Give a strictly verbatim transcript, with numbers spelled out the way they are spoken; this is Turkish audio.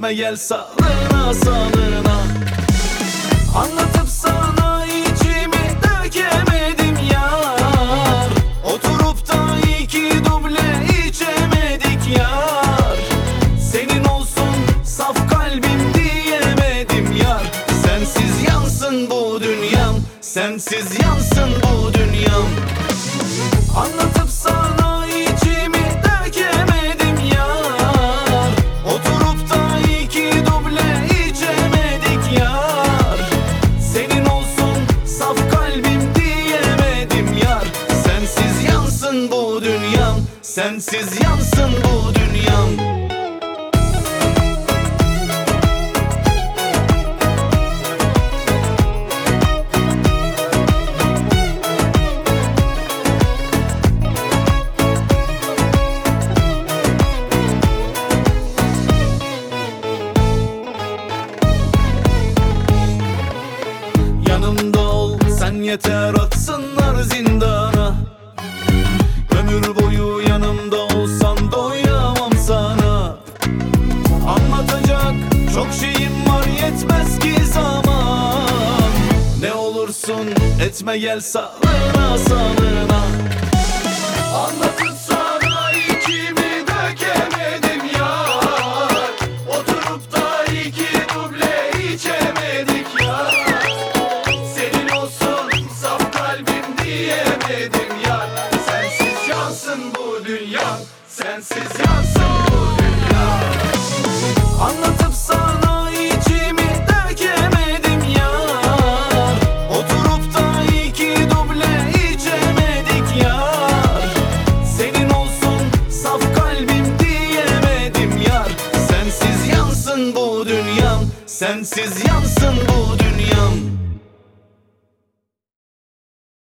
etme gel sağlığına sağlığına. Anlatıp sana içimi dökemedim yar. Oturup da iki duble içemedik yar. Senin olsun saf kalbim diyemedim yar. Sensiz yansın bu dünyam, sensiz yansın bu dünyam. Anlatıp sana içimi dökemedim yar. Oturup da iki duble içemedik yar. Senin olsun saf kalbim diyemedim yar. Sensiz yansın bu dünyam, sensiz yansın bu dünyam. Yanımda ol sen yeter atsınlar zindana. Ömür boyu yanımda olsan doyamam sana. Anlatacak çok şeyim var yetmez ki zaman. Ne olursun etme gel sağlığına sağlığına. Anlatıp sana içimi dökemedim yar. Oturup da iki duble içemedik yar. Diyemedim yar. Sensiz yansın bu dünya, sensiz yansın bu dünya. Anlatıp sana içimi dökemedim yar. Oturup da iki duble içemedik yar. Senin olsun saf kalbim diyemedim yar. Sensiz yansın bu dünyam, sensiz yansın bu dünyam.